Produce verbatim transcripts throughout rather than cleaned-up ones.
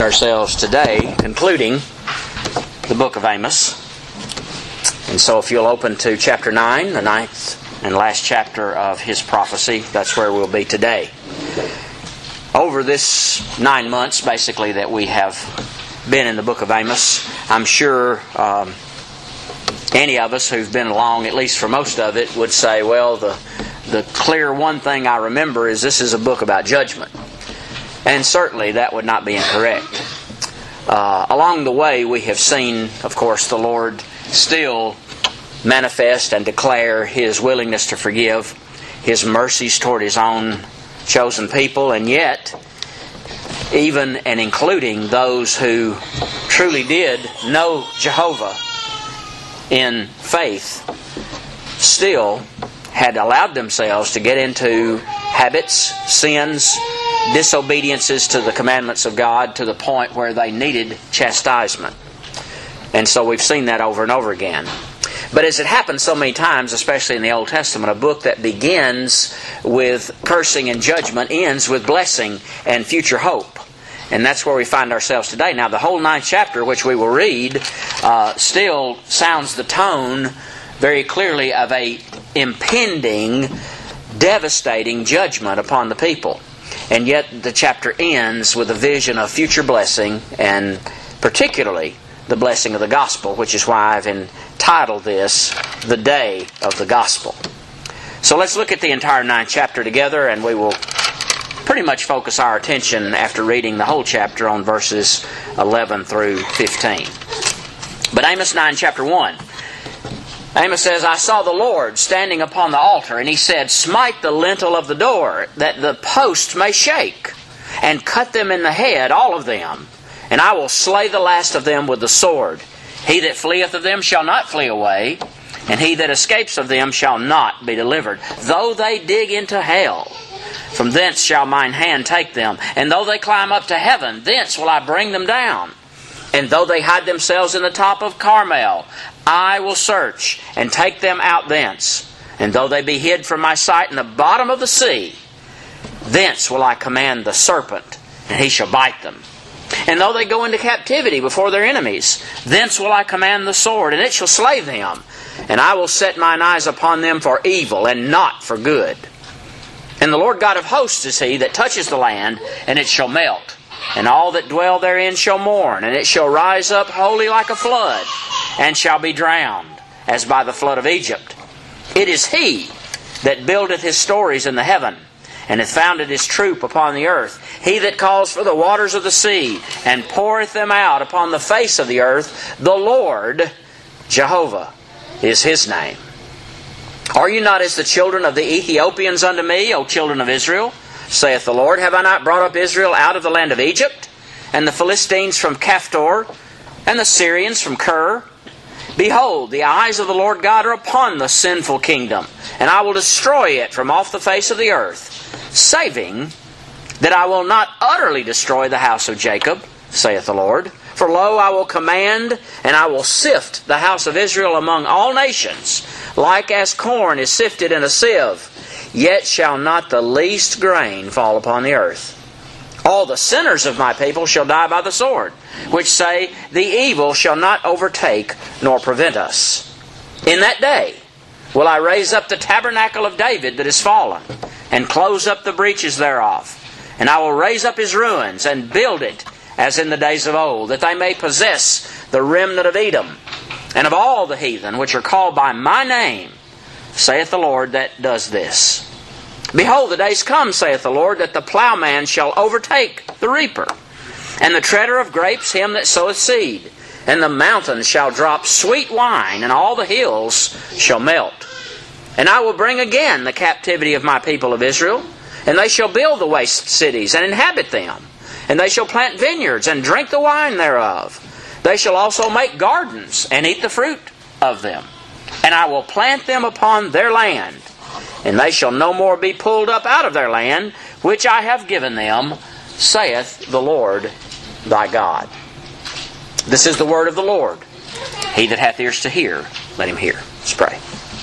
Ourselves today, concluding the book of Amos. And so if you'll open to chapter nine, the ninth and last chapter of his prophecy, that's where we'll be today. Over this nine months, basically, that we have been in the book of Amos, I'm sure um, any of us who've been along, at least for most of it, would say, well, the, the clear one thing I remember is this is a book about judgment. And certainly that would not be incorrect. Uh, along the way we have seen, of course, the Lord still manifest and declare His willingness to forgive, His mercies toward His own chosen people, and yet, even and including those who truly did know Jehovah in faith, still had allowed themselves to get into habits, sins, disobediences to the commandments of God to the point where they needed chastisement. And so we've seen that over and over again. But as it happens so many times, especially in the Old Testament, a book that begins with cursing and judgment ends with blessing and future hope. And that's where we find ourselves today. Now, the whole ninth chapter, which we will read, uh, still sounds the tone very clearly of a impending, devastating judgment upon the people. And yet the chapter ends with a vision of future blessing, and particularly the blessing of the gospel, which is why I've entitled this, The Day of the Gospel. So let's look at the entire ninth chapter together, and we will pretty much focus our attention after reading the whole chapter on verses eleven through fifteen. But Amos nine, chapter one. Amos says, I saw the Lord standing upon the altar, and He said, smite the lintel of the door, that the posts may shake, and cut them in the head, all of them, and I will slay the last of them with the sword. He that fleeth of them shall not flee away, and he that escapes of them shall not be delivered. Though they dig into hell, from thence shall mine hand take them, and though they climb up to heaven, thence will I bring them down. And though they hide themselves in the top of Carmel, I will search and take them out thence. And though they be hid from my sight in the bottom of the sea, thence will I command the serpent, and he shall bite them. And though they go into captivity before their enemies, thence will I command the sword, and it shall slay them. And I will set mine eyes upon them for evil, and not for good. And the Lord God of hosts is He that touches the land, and it shall melt. And all that dwell therein shall mourn, and it shall rise up wholly like a flood, and shall be drowned, as by the flood of Egypt. It is He that buildeth His stories in the heaven, and hath founded His troop upon the earth. He that calls for the waters of the sea, and poureth them out upon the face of the earth. The Lord, Jehovah, is His name. Are you not as the children of the Ethiopians unto me, O children of Israel? Saith the Lord, have I not brought up Israel out of the land of Egypt, and the Philistines from Caphtor, and the Syrians from Kir? Behold, the eyes of the Lord God are upon the sinful kingdom, and I will destroy it from off the face of the earth, saving that I will not utterly destroy the house of Jacob, saith the Lord. For lo, I will command, and I will sift the house of Israel among all nations, like as corn is sifted in a sieve. Yet shall not the least grain fall upon the earth. All the sinners of my people shall die by the sword, which say, the evil shall not overtake nor prevent us. In that day will I raise up the tabernacle of David that is fallen, and close up the breaches thereof. And I will raise up his ruins, and build it as in the days of old, that they may possess the remnant of Edom, and of all the heathen which are called by my name, saith the Lord that does this. Behold, the days come, saith the Lord, that the plowman shall overtake the reaper, and the treader of grapes him that soweth seed. And the mountains shall drop sweet wine, and all the hills shall melt. And I will bring again the captivity of my people of Israel, and they shall build the waste cities, and inhabit them. And they shall plant vineyards, and drink the wine thereof. They shall also make gardens, and eat the fruit of them. And I will plant them upon their land, and they shall no more be pulled up out of their land, which I have given them, saith the Lord thy God. This is the word of the Lord. He that hath ears to hear, let him hear. Let's pray.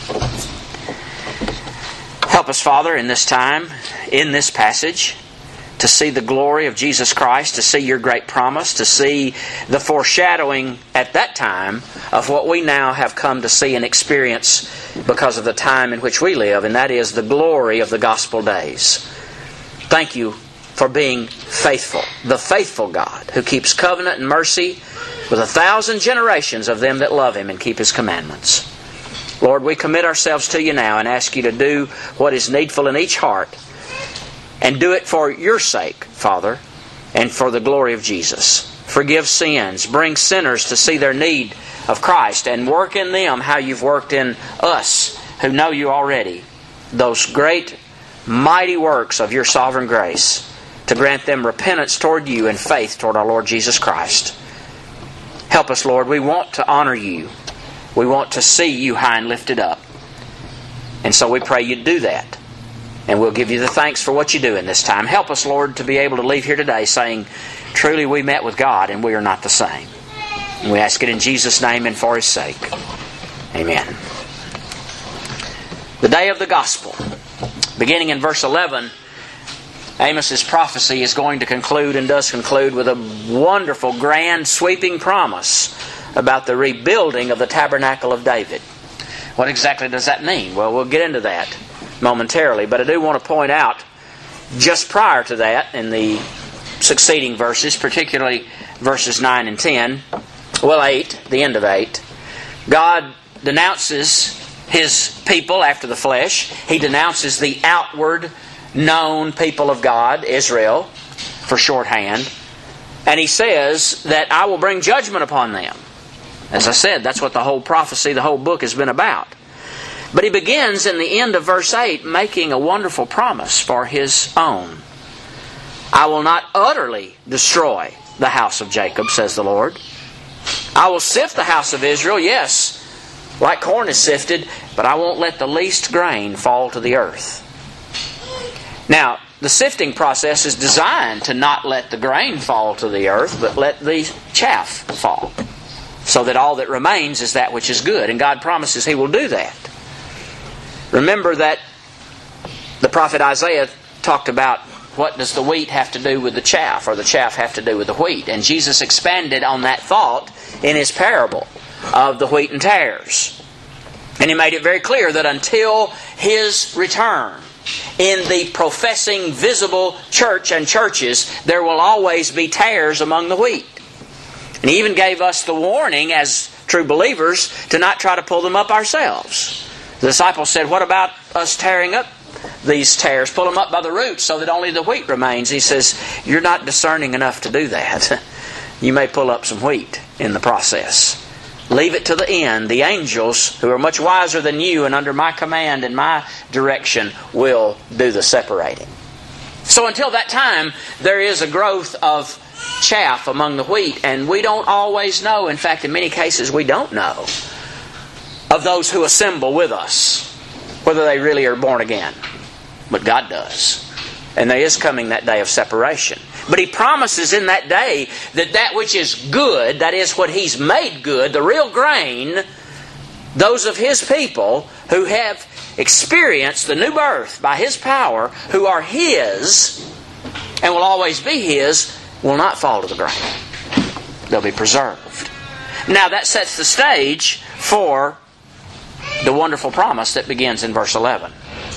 Help us, Father, in this time, in this passage. to see the glory of Jesus Christ, to see your great promise, to see the foreshadowing at that time of what we now have come to see and experience because of the time in which we live, and that is the glory of the gospel days. Thank you for being faithful, the faithful God who keeps covenant and mercy with a thousand generations of them that love Him and keep His commandments. Lord, we commit ourselves to You now and ask You to do what is needful in each heart, and do it for Your sake, Father, and for the glory of Jesus. Forgive sins, bring sinners to see their need of Christ, and work in them how You've worked in us who know You already, those great, mighty works of Your sovereign grace, to grant them repentance toward You and faith toward our Lord Jesus Christ. Help us, Lord. We want to honor You. We want to see You high and lifted up. And so we pray You'd do that. And we'll give You the thanks for what You do in this time. Help us, Lord, to be able to leave here today saying, truly we met with God and we are not the same. And we ask it in Jesus' name and for His sake. Amen. The day of the gospel. Beginning in verse eleven, Amos's prophecy is going to conclude and does conclude with a wonderful, grand, sweeping promise about the rebuilding of the tabernacle of David. What exactly does that mean? Well, we'll get into that momentarily, but I do want to point out just prior to that in the succeeding verses, particularly verses nine and ten, well eight, the end of eight, God denounces His people after the flesh. He denounces the outward known people of God, Israel, for shorthand, and He says that I will bring judgment upon them. As I said, that's what the whole prophecy, the whole book has been about. But He begins in the end of verse eight making a wonderful promise for His own. I will not utterly destroy the house of Jacob, says the Lord. I will sift the house of Israel, yes, like corn is sifted, but I won't let the least grain fall to the earth. Now, the sifting process is designed to not let the grain fall to the earth, but let the chaff fall, so that all that remains is that which is good. And God promises He will do that. Remember that the prophet Isaiah talked about what does the wheat have to do with the chaff, or the chaff have to do with the wheat. And Jesus expanded on that thought in His parable of the wheat and tares. And He made it very clear that until His return, in the professing visible church and churches, there will always be tares among the wheat. And He even gave us the warning as true believers to not try to pull them up ourselves. The disciples said, what about us tearing up these tares? Pull them up by the roots so that only the wheat remains. He says, you're not discerning enough to do that. You may pull up some wheat in the process. Leave it to the end. The angels, who are much wiser than you and under my command and my direction, will do the separating. So until that time, there is a growth of chaff among the wheat, and we don't always know. In fact, in many cases, we don't know of those who assemble with us, whether they really are born again. But God does. And there is coming that day of separation. But He promises in that day that that which is good, that is what He's made good, the real grain, those of His people who have experienced the new birth by His power, who are His and will always be His, will not fall to the ground. They'll be preserved. Now that sets the stage for the wonderful promise that begins in verse eleven.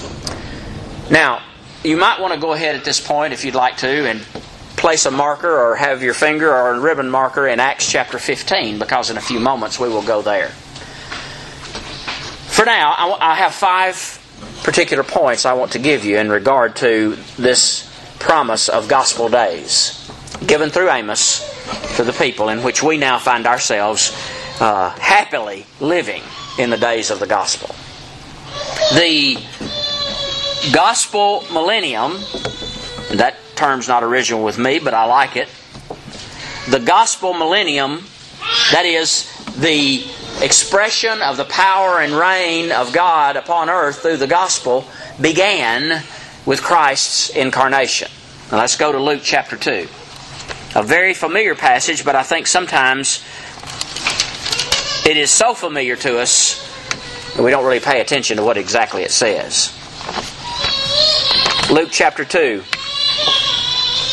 Now, you might want to go ahead at this point, if you'd like to, and place a marker or have your finger or a ribbon marker in Acts chapter fifteen, because in a few moments we will go there. For now, I have five particular points I want to give you in regard to this promise of gospel days given through Amos to the people in which we now find ourselves uh, happily living in the days of the gospel. The gospel millennium, that term's not original with me, but I like it. The gospel millennium, that is the expression of the power and reign of God upon earth through the gospel, began with Christ's incarnation. Now let's go to Luke chapter two. A very familiar passage, but I think sometimes it is so familiar to us that we don't really pay attention to what exactly it says. Luke chapter two.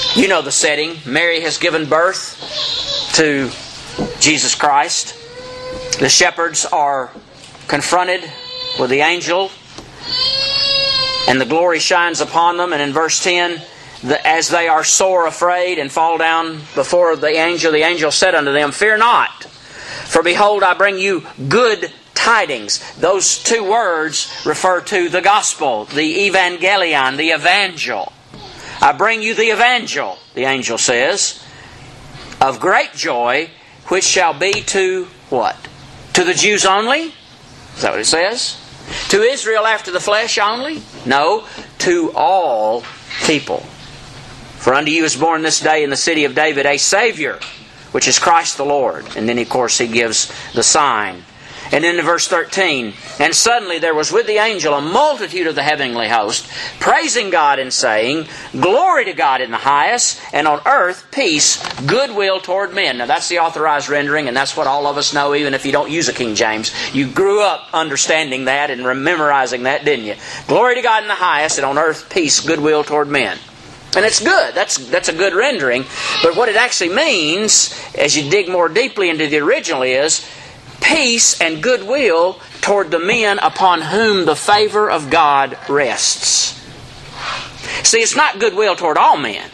You know the setting. Mary has given birth to Jesus Christ. The shepherds are confronted with the angel, and the glory shines upon them. And in verse ten, the, as they are sore afraid and fall down before the angel, the angel said unto them, Fear not, for behold, I bring you good tidings. Those two words refer to the gospel, the evangelion, the evangel. I bring you the evangel, the angel says, of great joy, which shall be to what? To the Jews only? Is that what it says? To Israel after the flesh only? No, to all people. For unto you is born this day in the city of David a Savior, which is Christ the Lord. And then, of course, He gives the sign. And then in verse thirteen, And suddenly there was with the angel a multitude of the heavenly host, praising God and saying, Glory to God in the highest, and on earth peace, goodwill toward men. Now that's the authorized rendering, and that's what all of us know, even if you don't use a King James. You grew up understanding that and memorizing that, didn't you? Glory to God in the highest, and on earth peace, goodwill toward men. And it's good. That's that's a good rendering. But what it actually means, as you dig more deeply into the original, is peace and goodwill toward the men upon whom the favor of God rests. See, it's not goodwill toward all men.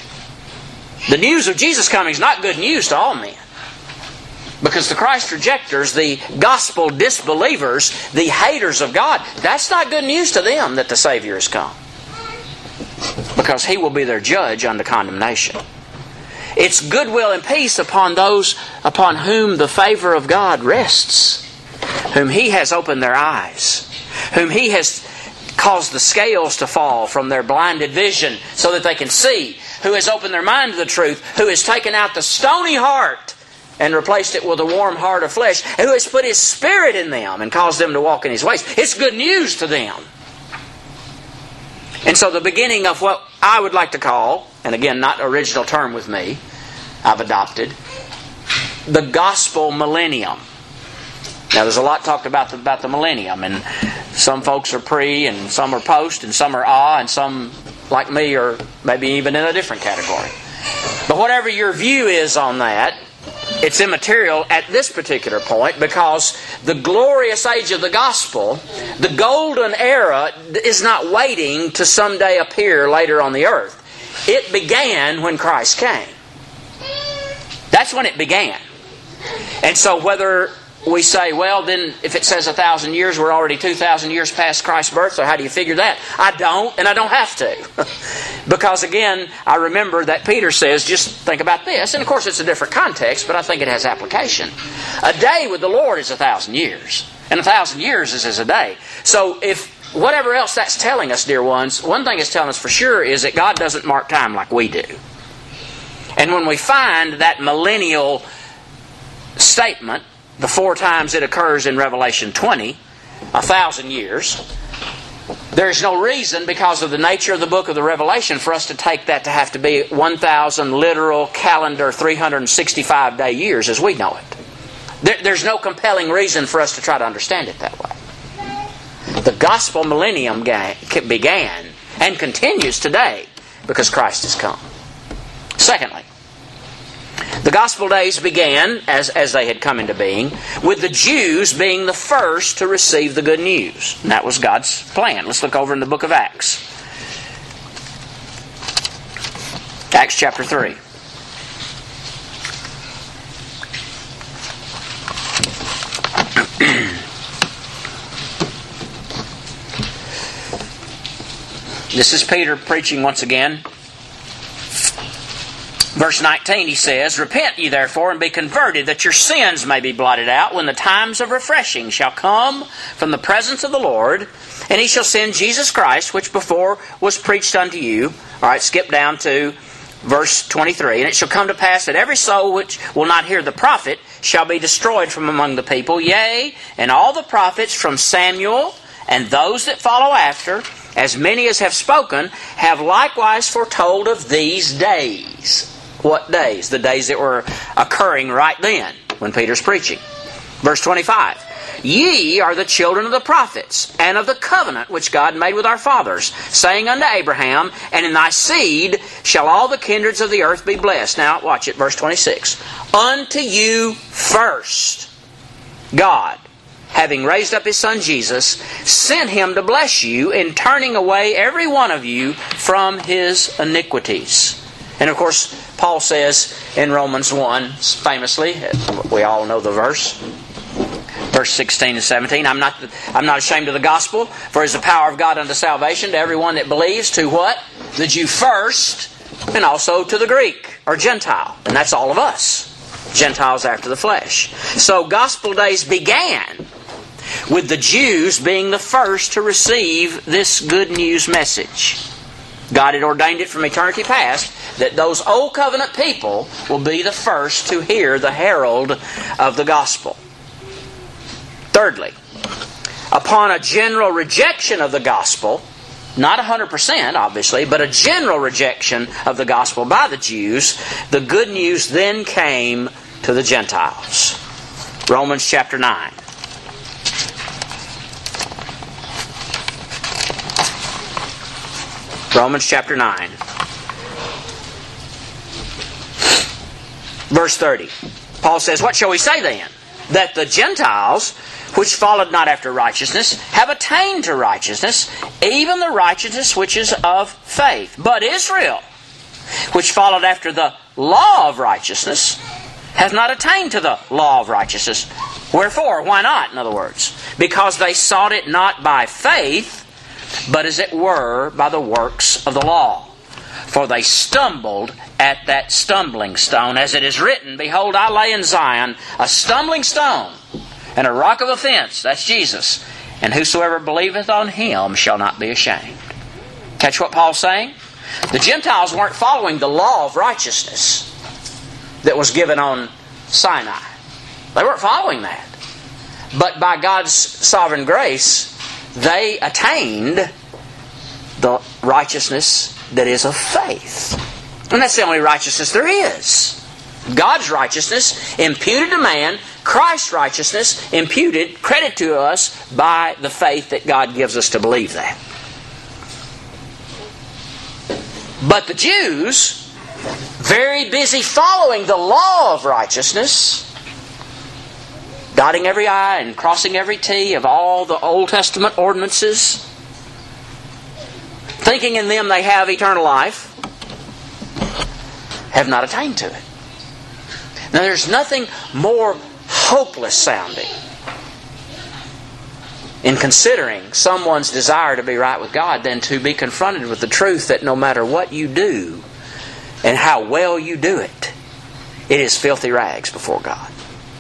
The news of Jesus coming is not good news to all men. Because the Christ rejectors, the gospel disbelievers, the haters of God, that's not good news to them that the Savior has come. Because He will be their judge unto condemnation. It's goodwill and peace upon those upon whom the favor of God rests, whom He has opened their eyes, whom He has caused the scales to fall from their blinded vision so that they can see, who has opened their mind to the truth, who has taken out the stony heart and replaced it with a warm heart of flesh, and who has put His Spirit in them and caused them to walk in His ways. It's good news to them. And so the beginning of what I would like to call, and again, not original term with me, I've adopted, the gospel millennium. Now there's a lot talked about the, about the millennium, and some folks are pre, and some are post, and some are ah, and some, like me, are maybe even in a different category. But whatever your view is on that, it's immaterial at this particular point, because the glorious age of the gospel, the golden era, is not waiting to someday appear later on the earth. It began when Christ came. That's when it began. And so whether we say, well, then if it says a thousand years, we're already two thousand years past Christ's birth, so how do you figure that? I don't, and I don't have to. Because again, I remember that Peter says, just think about this, and of course it's a different context, but I think it has application. A day with the Lord is a thousand years, and a thousand years is as a day. So if whatever else that's telling us, dear ones, one thing it's telling us for sure is that God doesn't mark time like we do. And when we find that millennial statement, the four times it occurs in Revelation twenty, a thousand years, there's no reason, because of the nature of the book of the Revelation, for us to take that to have to be one thousand literal calendar three hundred sixty-five day years as we know it. There, there's no compelling reason for us to try to understand it that way. The gospel millennium began and continues today because Christ has come. Secondly, the gospel days began, as, as they had come into being, with the Jews being the first to receive the good news. And that was God's plan. Let's look over in the book of Acts. Acts chapter three. This is Peter preaching once again. Verse nineteen, he says, Repent ye therefore, and be converted, that your sins may be blotted out, when the times of refreshing shall come from the presence of the Lord, and He shall send Jesus Christ, which before was preached unto you. All right, skip down to verse twenty-three. And it shall come to pass that every soul which will not hear the prophet shall be destroyed from among the people. Yea, and all the prophets from Samuel and those that follow after, as many as have spoken, have likewise foretold of these days. What days? The days that were occurring right then when Peter's preaching. Verse twenty-five. Ye are the children of the prophets, and of the covenant which God made with our fathers, saying unto Abraham, and in thy seed shall all the kindreds of the earth be blessed. Now, watch it, verse twenty-six. Unto you first, God, having raised up His Son Jesus, sent Him to bless you in turning away every one of you from his iniquities. And of course, Paul says in Romans one, famously, we all know the verse, verse sixteen and seventeen, I'm not, I'm not ashamed of the gospel, for it is the power of God unto salvation to everyone that believes, to what? The Jew first, and also to the Greek, or Gentile. And that's all of us, Gentiles after the flesh. So gospel days began with the Jews being the first to receive this good news message. God had ordained it from eternity past that those old covenant people will be the first to hear the herald of the gospel. Thirdly, upon a general rejection of the gospel, not one hundred percent obviously, but a general rejection of the gospel by the Jews, the good news then came to the Gentiles. Romans chapter nine. Romans chapter nine. Verse thirty. Paul says, what shall we say then? That the Gentiles, which followed not after righteousness, have attained to righteousness, even the righteousness which is of faith. But Israel, which followed after the law of righteousness, has not attained to the law of righteousness. Wherefore? Why not, in other words? Because they sought it not by faith, but as it were by the works of the law. For they stumbled at that stumbling stone, as it is written, Behold, I lay in Zion a stumbling stone, and a rock of offense, that's Jesus, and whosoever believeth on Him shall not be ashamed. Catch what Paul's saying? The Gentiles weren't following the law of righteousness that was given on Sinai. They weren't following that. But by God's sovereign grace, they attained the righteousness that is of faith. And that's the only righteousness there is. God's righteousness imputed to man, Christ's righteousness imputed, credit to us by the faith that God gives us to believe that. But the Jews, very busy following the law of righteousness, dotting every I and crossing every T of all the Old Testament ordinances, thinking in them they have eternal life, have not attained to it. Now there's nothing more hopeless sounding in considering someone's desire to be right with God than to be confronted with the truth that no matter what you do and how well you do it, it is filthy rags before God.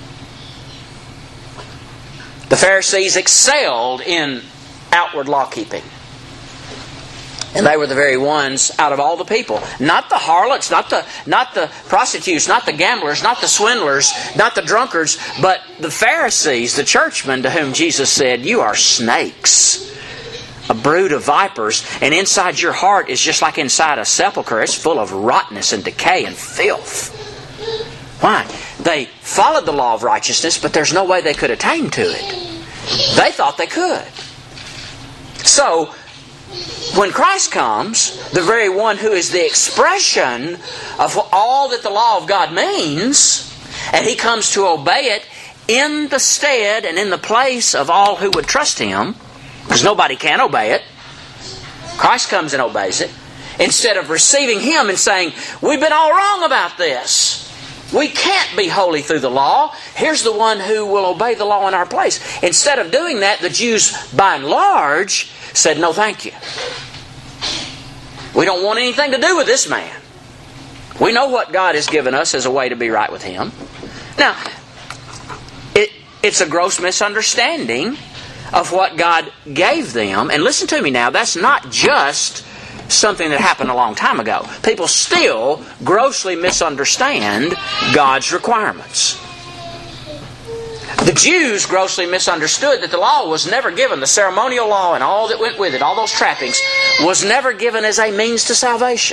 The Pharisees excelled in outward law keeping. And they were the very ones out of all the people. Not the harlots, not the, not the prostitutes, not the gamblers, not the swindlers, not the drunkards, but the Pharisees, the churchmen to whom Jesus said, You are snakes, a brood of vipers, and inside your heart is just like inside a sepulchre. It's full of rottenness and decay and filth. Why? They followed the law of righteousness, but there's no way they could attain to it. They thought they could. So, when Christ comes, the very one who is the expression of all that the law of God means, and He comes to obey it in the stead and in the place of all who would trust Him, because nobody can obey it. Christ comes and obeys it. Instead of receiving Him and saying, we've been all wrong about this. We can't be holy through the law. Here's the one who will obey the law in our place. Instead of doing that, the Jews, by and large, said, no thank you. We don't want anything to do with this man. We know what God has given us as a way to be right with Him. Now, it, it's a gross misunderstanding of what God gave them. And listen to me now, that's not just something that happened a long time ago. People still grossly misunderstand God's requirements. The Jews grossly misunderstood that the law was never given, the ceremonial law and all that went with it, all those trappings, was never given as a means to salvation.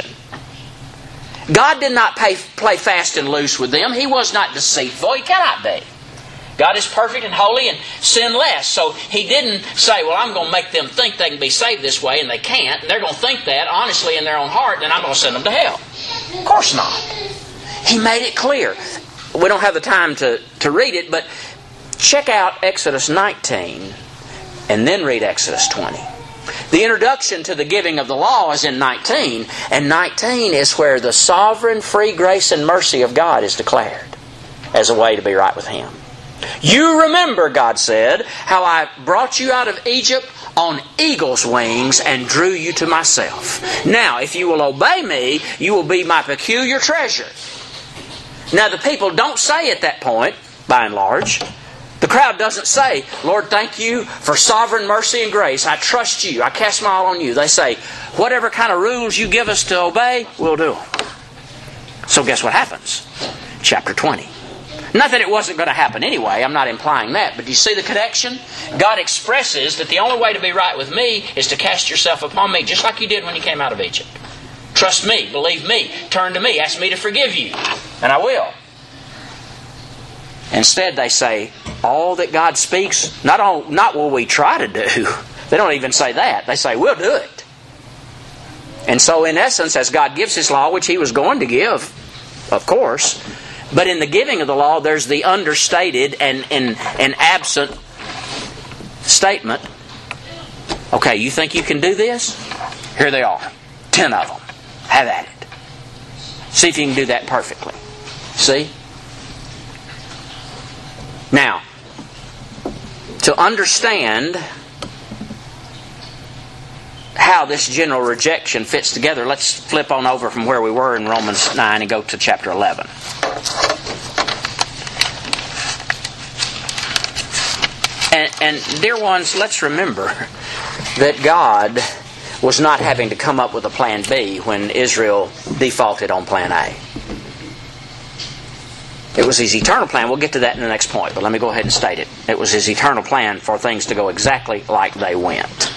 God did not pay, play fast and loose with them. He was not deceitful. He cannot be. God is perfect and holy and sinless. So He didn't say, well, I'm going to make them think they can be saved this way, and they can't. They're going to think that honestly in their own heart, and I'm going to send them to hell. Of course not. He made it clear. We don't have the time to, to read it, but check out Exodus nineteen and then read Exodus twenty. The introduction to the giving of the law is in nineteen, and nineteen is where the sovereign free grace and mercy of God is declared as a way to be right with Him. You remember, God said, how I brought you out of Egypt on eagle's wings and drew you to myself. Now, if you will obey me, you will be my peculiar treasure. Now, the people don't say at that point, by and large, the crowd doesn't say, Lord, thank you for sovereign mercy and grace. I trust you. I cast my all on you. They say, whatever kind of rules you give us to obey, we'll do them. So guess what happens? Chapter twenty. Not that it wasn't going to happen anyway. I'm not implying that. But do you see the connection? God expresses that the only way to be right with me is to cast yourself upon me, just like you did when you came out of Egypt. Trust me. Believe me. Turn to me. Ask me to forgive you. And I will. Instead, they say, all that God speaks, not all, not what we try to do. They don't even say that. They say, we'll do it. And so, in essence, as God gives His law, which He was going to give, of course, but in the giving of the law, there's the understated and, and, and absent statement. Okay, you think you can do this? Here they are. Ten of them. Have at it. See if you can do that perfectly. See? Now, to understand how this general rejection fits together, let's flip on over from where we were in Romans nine and go to chapter eleven. And, and dear ones, let's remember that God was not having to come up with a plan B when Israel defaulted on plan A. It was His eternal plan. We'll get to that in the next point, but let me go ahead and state it. It was His eternal plan for things to go exactly like they went.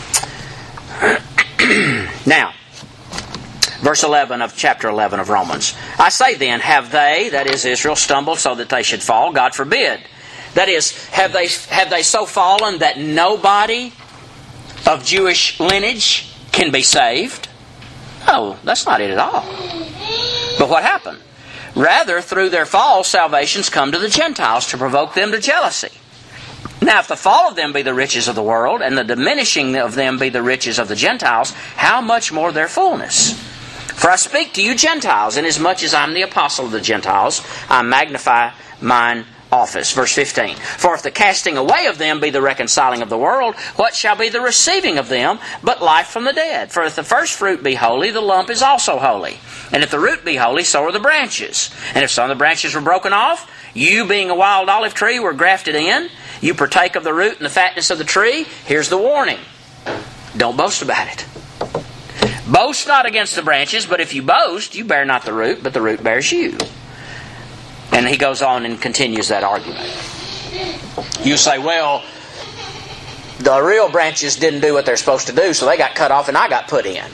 Now, verse eleven of chapter eleven of Romans. I say then, have they, that is Israel, stumbled so that they should fall? God forbid. That is, have they, have they so fallen that nobody of Jewish lineage can be saved? No, that's not it at all. But what happened? Rather, through their fall, salvation's come to the Gentiles to provoke them to jealousy. Now, if the fall of them be the riches of the world, and the diminishing of them be the riches of the Gentiles, how much more their fullness? For I speak to you Gentiles, inasmuch as I'm the apostle of the Gentiles, I magnify mine office. Verse fifteen. For if the casting away of them be the reconciling of the world, what shall be the receiving of them but life from the dead? For if the first fruit be holy, the lump is also holy. And if the root be holy, so are the branches. And if some of the branches were broken off, you being a wild olive tree were grafted in, you partake of the root and the fatness of the tree. Here's the warning. Don't boast about it. Boast not against the branches, but if you boast, you bear not the root, but the root bears you. And he goes on and continues that argument. You say, well, the real branches didn't do what they're supposed to do, so they got cut off and I got put in.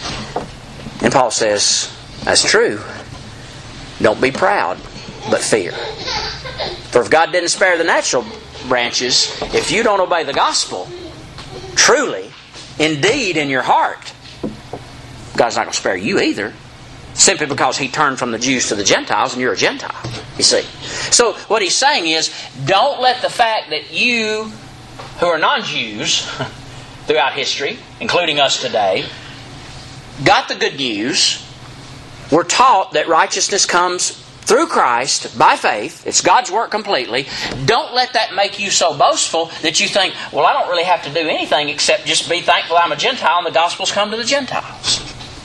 And Paul says, that's true. Don't be proud, but fear. For if God didn't spare the natural branches, if you don't obey the gospel, truly, indeed, in your heart, God's not going to spare you either. Simply because He turned from the Jews to the Gentiles and you're a Gentile, you see. So what he's saying is, don't let the fact that you, who are non-Jews throughout history, including us today, got the good news, were taught that righteousness comes through Christ by faith. It's God's work completely. Don't let that make you so boastful that you think, well, I don't really have to do anything except just be thankful I'm a Gentile and the gospel's come to the Gentiles.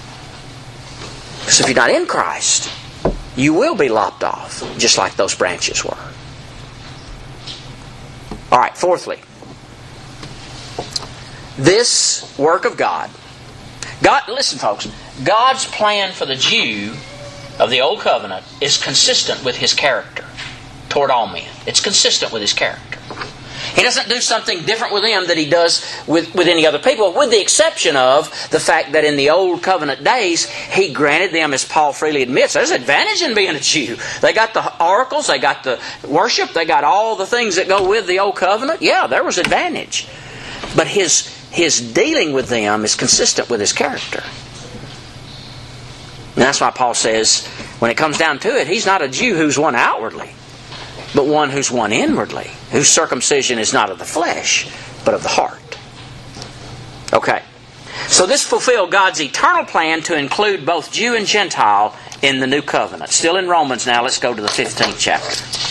Because if you're not in Christ, you will be lopped off, just like those branches were. All right, fourthly, this work of God. God, listen folks, God's plan for the Jew of the Old Covenant is consistent with His character toward all men. It's consistent with His character. He doesn't do something different with them that He does with, with any other people, with the exception of the fact that in the Old Covenant days, He granted them, as Paul freely admits, there's advantage in being a Jew. They got the oracles, they got the worship, they got all the things that go with the Old Covenant. Yeah, there was advantage. But His, his dealing with them is consistent with His character. And that's why Paul says, when it comes down to it, He's not a Jew who's one outwardly, but one who's one inwardly, whose circumcision is not of the flesh, but of the heart. Okay. So this fulfilled God's eternal plan to include both Jew and Gentile in the new covenant. Still in Romans now, let's go to the fifteenth chapter.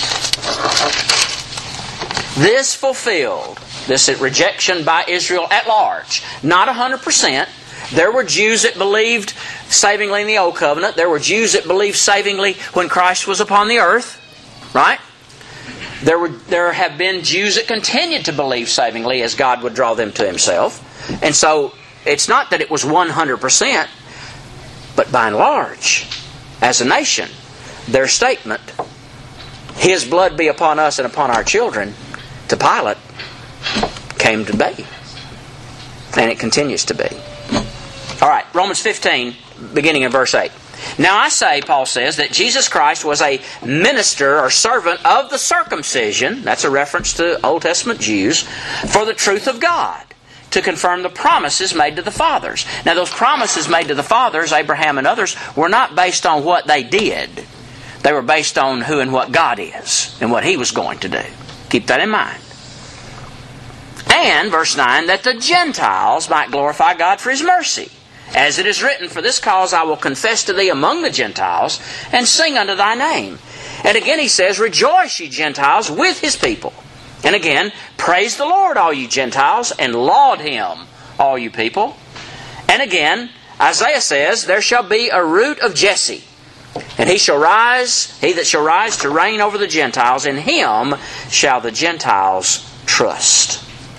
This fulfilled, this rejection by Israel at large, not one hundred percent. There were Jews that believed savingly in the Old Covenant. There were Jews that believed savingly when Christ was upon the earth. Right? There were there have been Jews that continued to believe savingly as God would draw them to Himself. And so it's not that it was one hundred percent, but by and large, as a nation, their statement, His blood be upon us and upon our children, to Pilate, came to be. And it continues to be. All right, Romans fifteen, beginning in verse eight. Now I say, Paul says, that Jesus Christ was a minister or servant of the circumcision, that's a reference to Old Testament Jews, for the truth of God, to confirm the promises made to the fathers. Now those promises made to the fathers, Abraham and others, were not based on what they did. They were based on who and what God is, and what He was going to do. Keep that in mind. And, verse nine, that the Gentiles might glorify God for His mercy. As it is written, for this cause I will confess to thee among the Gentiles, and sing unto thy name. And again he says, rejoice, ye Gentiles, with His people. And again, praise the Lord, all you Gentiles, and laud Him, all you people. And again, Isaiah says, there shall be a root of Jesse, and he shall rise, he that shall rise to reign over the Gentiles, in Him shall the Gentiles trust.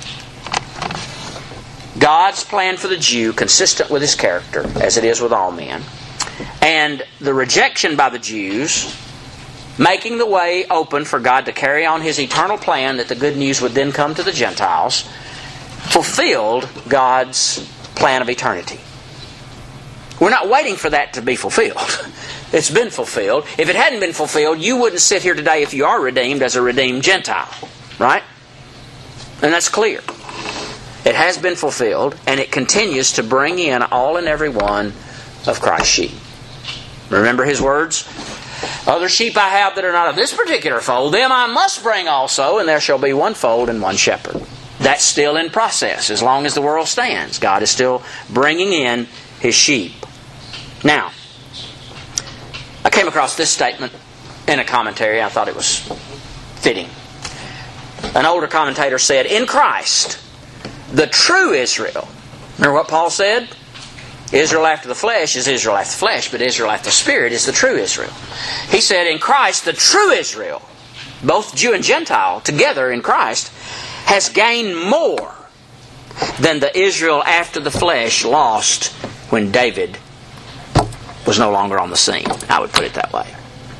God's plan for the Jew, consistent with His character, as it is with all men. And the rejection by the Jews, making the way open for God to carry on His eternal plan that the good news would then come to the Gentiles, fulfilled God's plan of eternity. We're not waiting for that to be fulfilled. It's been fulfilled. If it hadn't been fulfilled, you wouldn't sit here today if you are redeemed as a redeemed Gentile. Right? And that's clear. It has been fulfilled, and it continues to bring in all and every one of Christ's sheep. Remember His words? Other sheep I have that are not of this particular fold, them I must bring also, and there shall be one fold and one shepherd. That's still in process. As long as the world stands, God is still bringing in His sheep. Now, I came across this statement in a commentary. I thought it was fitting. An older commentator said, in Christ, the true Israel. Remember what Paul said? Israel after the flesh is Israel after the flesh, but Israel after the Spirit is the true Israel. He said, in Christ, the true Israel, both Jew and Gentile, together in Christ, has gained more than the Israel after the flesh lost when David was no longer on the scene. I would put it that way.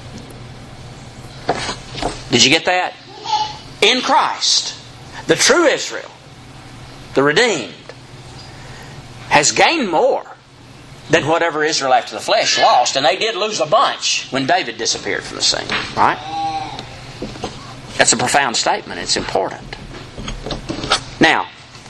Did you get that? In Christ, the true Israel, the redeemed, has gained more than whatever Israel after the flesh lost. And they did lose a bunch when David disappeared from the scene. Right? That's a profound statement. It's important. Now,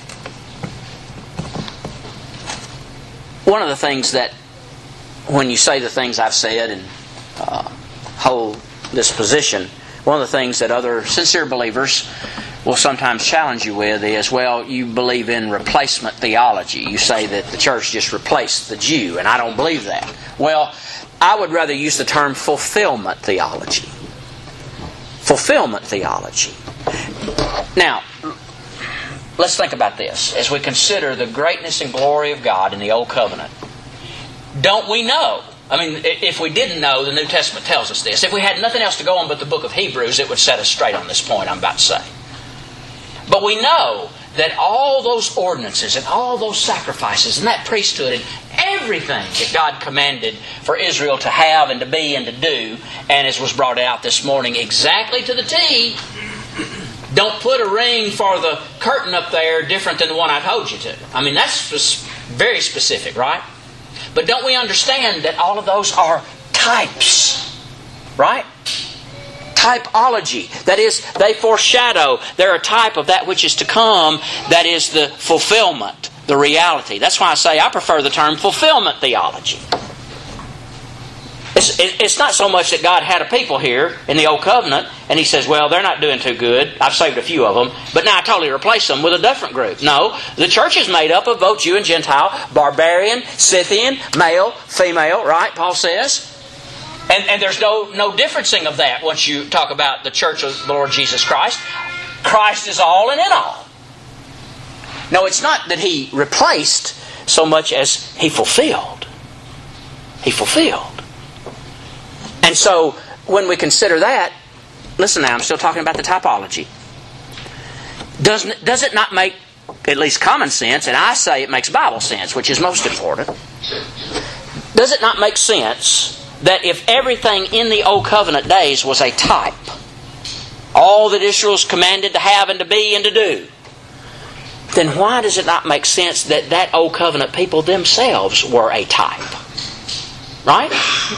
one of the things that, when you say the things I've said and uh, hold this position, one of the things that other sincere believers will sometimes challenge you with is, well, you believe in replacement theology. You say that the church just replaced the Jew, and I don't believe that. Well, I would rather use the term fulfillment theology. Fulfillment theology. Now, let's think about this. As we consider the greatness and glory of God in the Old Covenant, don't we know? I mean, if we didn't know, the New Testament tells us this. If we had nothing else to go on but the book of Hebrews, it would set us straight on this point I'm about to say. But we know that all those ordinances and all those sacrifices and that priesthood and everything that God commanded for Israel to have and to be and to do, and as was brought out this morning, exactly to the T, don't put a ring for the curtain up there different than the one I told you to. I mean, that's very specific, right? But don't we understand that all of those are types, right? Typology. That is, they foreshadow. They're a type of that which is to come. That is the fulfillment, the reality. That's why I say I prefer the term fulfillment theology. It's, it's not so much that God had a people here in the Old Covenant and He says, well, they're not doing too good. I've saved a few of them, but now I totally replace them with a different group. No, the church is made up of both Jew and Gentile, barbarian, Scythian, male, female, right? Paul says. And, and there's no, no differencing of that once you talk about the church of the Lord Jesus Christ. Christ is all and in all. No, it's not that He replaced so much as He fulfilled. He fulfilled. And so, when we consider that, listen now, I'm still talking about the typology. Doesn't, does it not make at least common sense, and I say it makes Bible sense, which is most important. Does it not make sense that if everything in the Old Covenant days was a type, all that Israel was commanded to have and to be and to do, then why does it not make sense that that Old Covenant people themselves were a type? Right?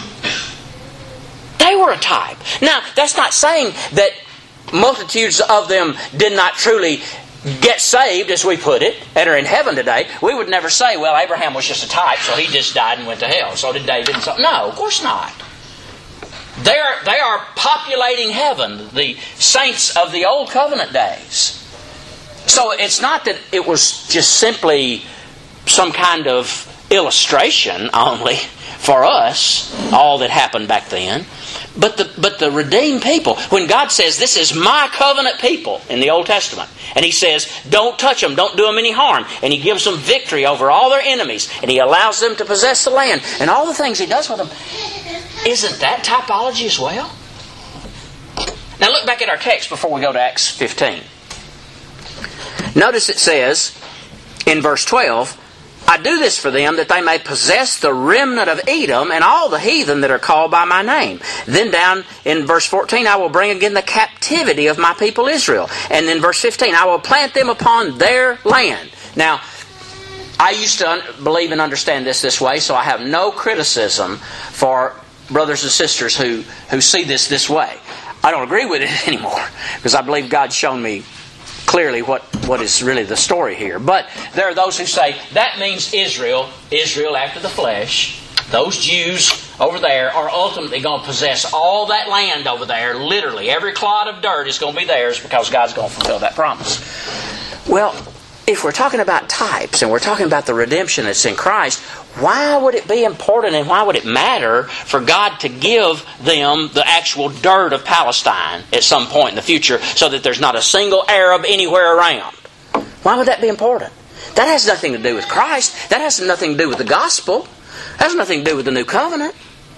They were a type. Now, that's not saying that multitudes of them did not truly get saved, as we put it, and are in heaven today. We would never say, well, Abraham was just a type, so he just died and went to hell. So did David and so. No, of course not. They are, they are populating heaven, the saints of the Old Covenant days. So it's not that it was just simply some kind of illustration only for us, all that happened back then. But the but the redeemed people, when God says, this is my covenant people in the Old Testament, and He says, don't touch them, don't do them any harm, and He gives them victory over all their enemies, and He allows them to possess the land, and all the things He does with them, isn't that typology as well? Now look back at our text before we go to Acts fifteen. Notice it says in verse twelve, I do this for them that they may possess the remnant of Edom and all the heathen that are called by my name. Then down in verse fourteen, I will bring again the captivity of my people Israel. And then verse fifteen, I will plant them upon their land. Now, I used to un- believe and understand this this way, so I have no criticism for brothers and sisters who, who see this this way. I don't agree with it anymore, because I believe God's shown me clearly what, what is really the story here. But there are those who say, that means Israel, Israel after the flesh. Those Jews over there are ultimately going to possess all that land over there. Literally, every clod of dirt is going to be theirs because God's going to fulfill that promise. Well, if we're talking about types and we're talking about the redemption that's in Christ, why would it be important and why would it matter for God to give them the actual dirt of Palestine at some point in the future so that there's not a single Arab anywhere around? Why would that be important? That has nothing to do with Christ. That has nothing to do with the gospel. That has nothing to do with the new covenant.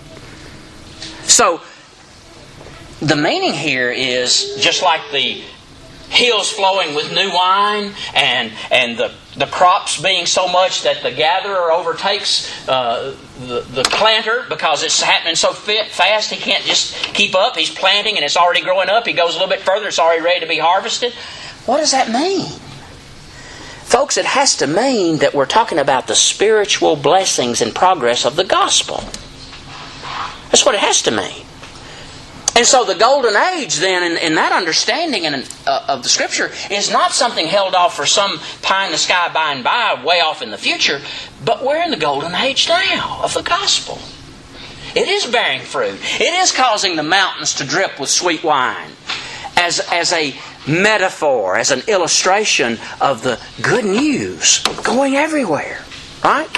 So, the meaning here is just like the hills flowing with new wine, and and the, the crops being so much that the gatherer overtakes uh, the, the planter because it's happening so fit, fast he can't just keep up. He's planting and it's already growing up. He goes a little bit further, it's already ready to be harvested. What does that mean? Folks, it has to mean that we're talking about the spiritual blessings and progress of the gospel. That's what it has to mean. And so the golden age then, in, in that understanding in, uh, of the Scripture, is not something held off for some pie in the sky by and by, way off in the future, but we're in the golden age now of the gospel. It is bearing fruit. It is causing the mountains to drip with sweet wine as, as a metaphor, as an illustration of the good news going everywhere. Right?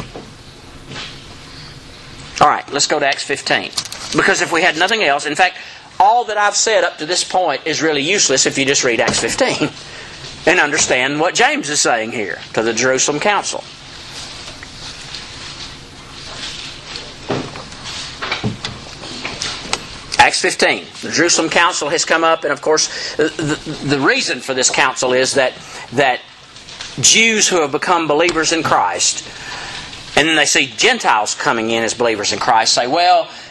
All right, let's go to Acts fifteen. Because if we had nothing else, in fact, all that I've said up to this point is really useless if you just read Acts fifteen and understand what James is saying here to the Jerusalem Council. Acts fifteen. The Jerusalem Council has come up, and of course, the, the, the reason for this council is that, that Jews who have become believers in Christ, and then they see Gentiles coming in as believers in Christ, say, well,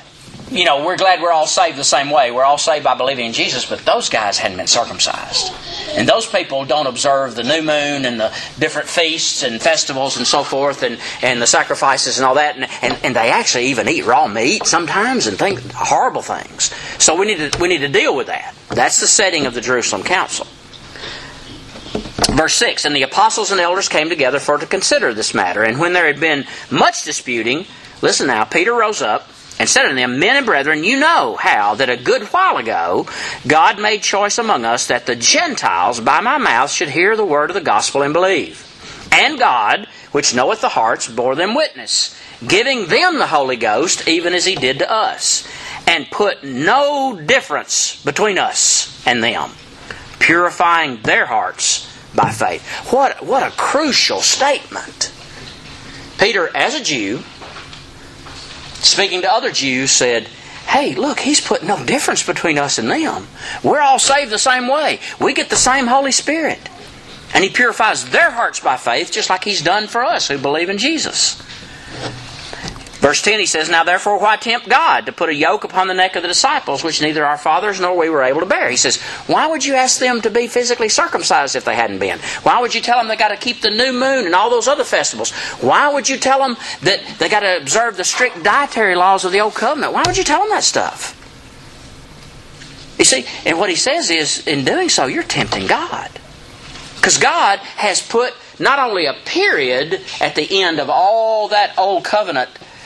you know, we're glad we're all saved the same way. We're all saved by believing in Jesus, but those guys hadn't been circumcised. And those people don't observe the new moon and the different feasts and festivals and so forth and, and the sacrifices and all that. And, and, and they actually even eat raw meat sometimes and think horrible things. So we need to, we need to deal with that. That's the setting of the Jerusalem Council. Verse six, and the apostles and elders came together for to consider this matter. And when there had been much disputing, listen now, Peter rose up and said unto them, Men and brethren, you know how that a good while ago God made choice among us that the Gentiles by my mouth should hear the word of the gospel and believe. And God, which knoweth the hearts, bore them witness, giving them the Holy Ghost, even as He did to us, and put no difference between us and them, purifying their hearts by faith. What, what a crucial statement. Peter, as a Jew, speaking to other Jews, said, hey, look, He's put no difference between us and them. We're all saved the same way. We get the same Holy Spirit. And He purifies their hearts by faith, just like He's done for us who believe in Jesus. Verse ten, he says, Now therefore why tempt God to put a yoke upon the neck of the disciples, which neither our fathers nor we were able to bear? He says, why would you ask them to be physically circumcised if they hadn't been? Why would you tell them they got to keep the new moon and all those other festivals? Why would you tell them that they got to observe the strict dietary laws of the Old Covenant? Why would you tell them that stuff? You see, and what he says is, in doing so, you're tempting God. Because God has put not only a period at the end of all that Old Covenant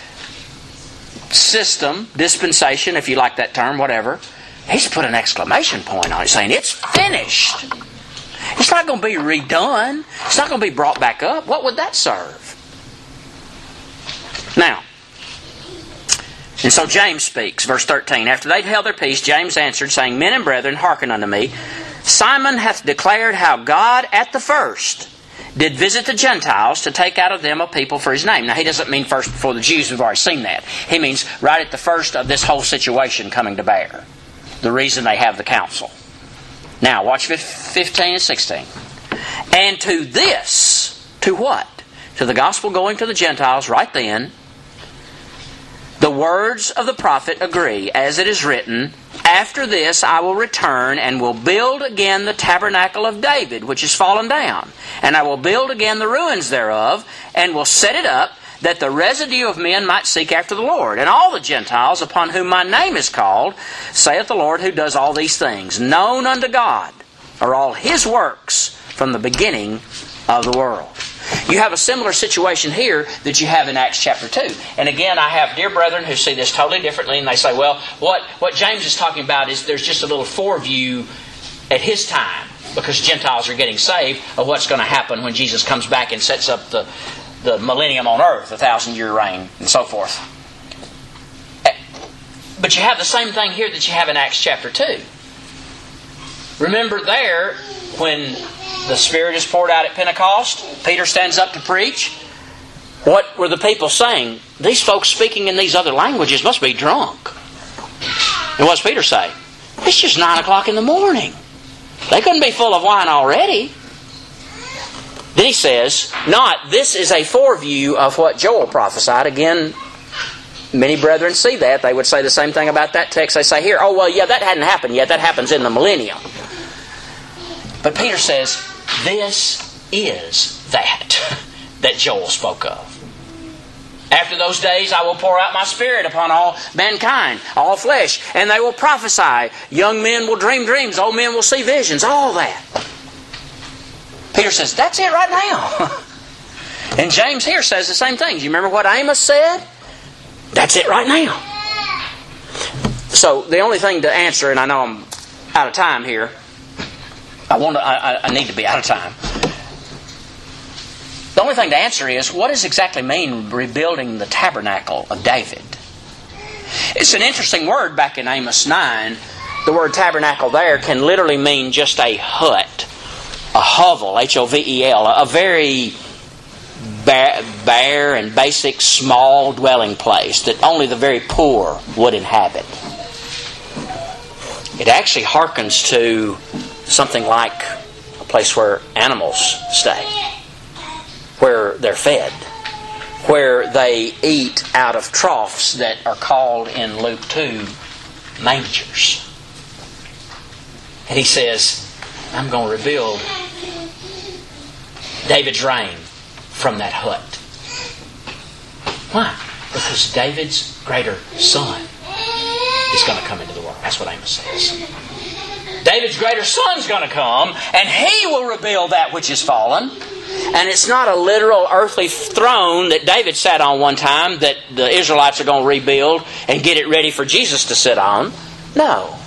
system, dispensation, if you like that term, whatever, He's put an exclamation point on it, saying it's finished. It's not going to be redone. It's not going to be brought back up. What would that serve? Now, and so James speaks, verse thirteen. After they'd held their peace, James answered, saying, Men and brethren, hearken unto me. Simon hath declared how God at the first did visit the Gentiles to take out of them a people for His name. Now, he doesn't mean first before the Jews. We've already seen that. He means right at the first of this whole situation coming to bear. The reason they have the council. Now, watch fifteen and sixteen. And to this, to what? To the gospel going to the Gentiles right then, the words of the prophet agree, as it is written, After this I will return and will build again the tabernacle of David, which is fallen down. And I will build again the ruins thereof, and will set it up, that the residue of men might seek after the Lord. And all the Gentiles upon whom my name is called, saith the Lord who does all these things, known unto God are all His works from the beginning of the world. You have a similar situation here that you have in Acts chapter two. And again, I have dear brethren who see this totally differently, and they say, well, what, what James is talking about is there's just a little foreview at his time, because Gentiles are getting saved, of what's going to happen when Jesus comes back and sets up the, the millennium on earth, the thousand-year reign, and so forth. But you have the same thing here that you have in Acts chapter two. Remember there, when the Spirit is poured out at Pentecost, Peter stands up to preach. What were the people saying? These folks speaking in these other languages must be drunk. And what does Peter say? It's just nine o'clock in the morning. They couldn't be full of wine already. Then he says, not, this is a foreview of what Joel prophesied. Again, many brethren see that. They would say the same thing about that text. They say here, oh, well, yeah, that hadn't happened yet. That happens in the millennium. But Peter says, this is that that Joel spoke of. After those days I will pour out my Spirit upon all mankind, all flesh, and they will prophesy. Young men will dream dreams, old men will see visions, all that. Peter says, that's it right now. And James here says the same thing. Do you remember what Amos said? That's it right now. So the only thing to answer, and I know I'm out of time here, I want to, I, I need to be out of time. The only thing to answer is, what does exactly mean rebuilding the tabernacle of David? It's an interesting word back in Amos nine. The word tabernacle there can literally mean just a hut, a hovel, H O V E L, a very bare and basic small dwelling place that only the very poor would inhabit. It actually harkens to something like a place where animals stay, where they're fed, where they eat out of troughs that are called in Luke two mangers. And he says, I'm going to rebuild David's reign from that hut. Why? Because David's greater son is going to come into the world. That's what Amos says. David's greater son's going to come, and he will rebuild that which is fallen. And it's not a literal earthly throne that David sat on one time that the Israelites are going to rebuild and get it ready for Jesus to sit on. No.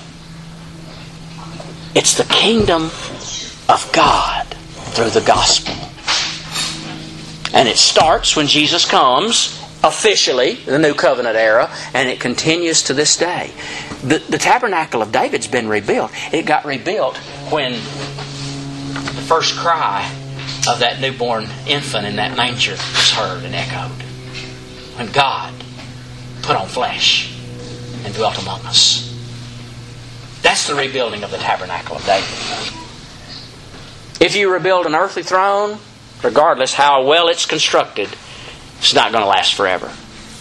It's the kingdom of God through the gospel. And it starts when Jesus comes, officially, the New Covenant era, and it continues to this day. The, the tabernacle of David's been rebuilt. It got rebuilt when the first cry of that newborn infant in that manger was heard and echoed. When God put on flesh and dwelt among us. That's the rebuilding of the tabernacle of David. If you rebuild an earthly throne, regardless how well it's constructed, it's not going to last forever.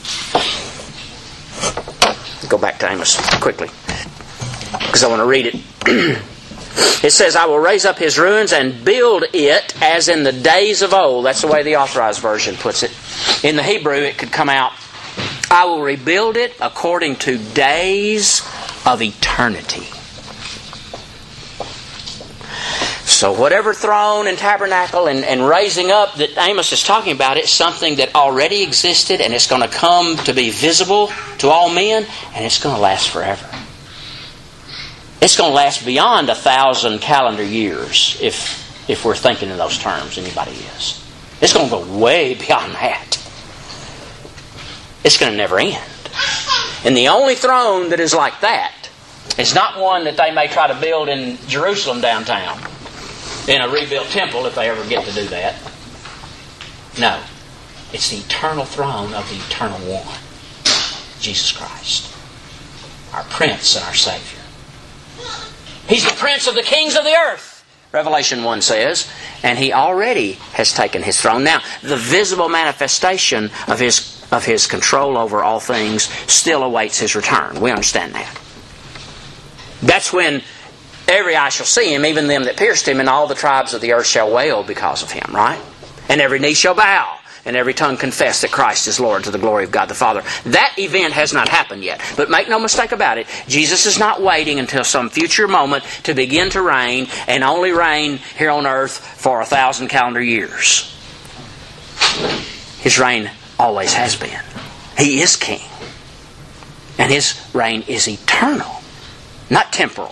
Go back to Amos quickly, because I want to read it. It says, I will raise up his ruins and build it as in the days of old. That's the way the Authorized Version puts it. In the Hebrew, it could come out, I will rebuild it according to days of eternity. So whatever throne and tabernacle and, and raising up that Amos is talking about, it's something that already existed, and it's going to come to be visible to all men, and it's going to last forever. It's going to last beyond a thousand calendar years, if if we're thinking in those terms. Anybody is. It's going to go way beyond that. It's going to never end. And the only throne that is like that is not one that they may try to build in Jerusalem downtown, in a rebuilt temple, if they ever get to do that. No. It's the eternal throne of the eternal one, Jesus Christ, our Prince and our Savior. He's the Prince of the kings of the earth, Revelation one says, and He already has taken His throne. Now, the visible manifestation of His of His control over all things still awaits His return. We understand that. That's when every eye shall see Him, even them that pierced Him, and all the tribes of the earth shall wail because of Him, right? And every knee shall bow, and every tongue confess that Christ is Lord, to the glory of God the Father. That event has not happened yet. But make no mistake about it, Jesus is not waiting until some future moment to begin to reign, and only reign here on earth for a thousand calendar years. His reign always has been. He is King. And His reign is eternal, not temporal.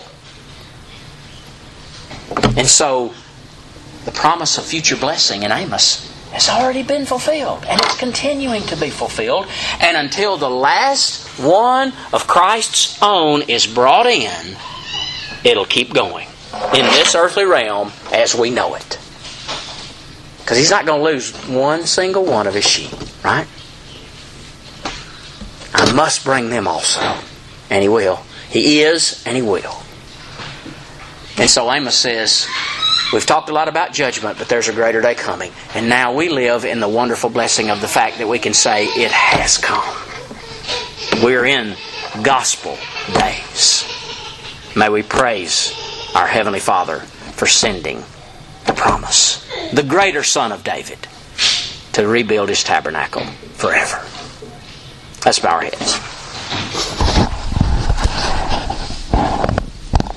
And so, the promise of future blessing in Amos has already been fulfilled, and it's continuing to be fulfilled. And until the last one of Christ's own is brought in, it'll keep going in this earthly realm as we know it. Because He's not going to lose one single one of His sheep, right? I must bring them also. And He will. He is, and He will. And so Amos says, we've talked a lot about judgment, but there's a greater day coming. And now we live in the wonderful blessing of the fact that we can say it has come. We're in gospel days. May we praise our Heavenly Father for sending the promise, the greater Son of David, to rebuild His tabernacle forever. Let's bow our heads.